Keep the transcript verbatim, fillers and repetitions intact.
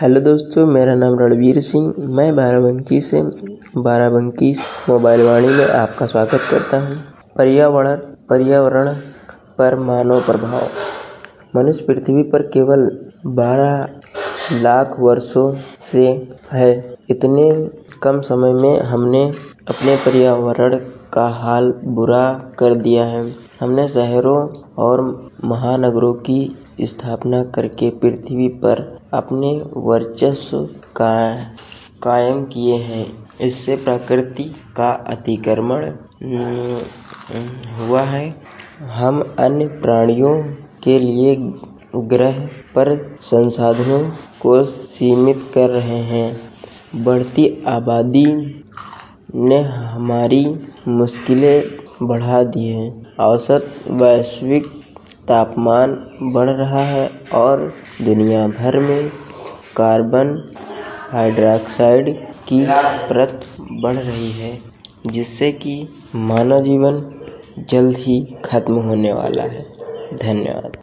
Hello दोस्तों, मेरा नाम रणवीर सिंह। मैं बाराबंकी से बाराबंकी मोबाइल वाणी में आपका स्वागत करता हूँ। पर्यावरण पर्यावरण पर मानव प्रभाव। मनुष्य पृथ्वी पर केवल बारह लाख वर्षों से है। इतने कम समय में हमने अपने पर्यावरण का हाल बुरा कर दिया है। हमने शहरों और महानगरों की स्थापना करके पृथ्वी पर अपने वर्चस्व का कायम किए हैं। इससे प्रकृति का अतिक्रमण हुआ है। हम अन्य प्राणियों के लिए ग्रह पर संसाधनों को सीमित कर रहे हैं। बढ़ती आबादी ने हमारी मुश्किलें बढ़ा दी हैं। औसत वैश्विक तापमान बढ़ रहा है और दुनिया भर में कार्बन डाइऑक्साइड की परत बढ़ रही है, जिससे कि मानव जीवन जल्द ही खत्म होने वाला है। धन्यवाद।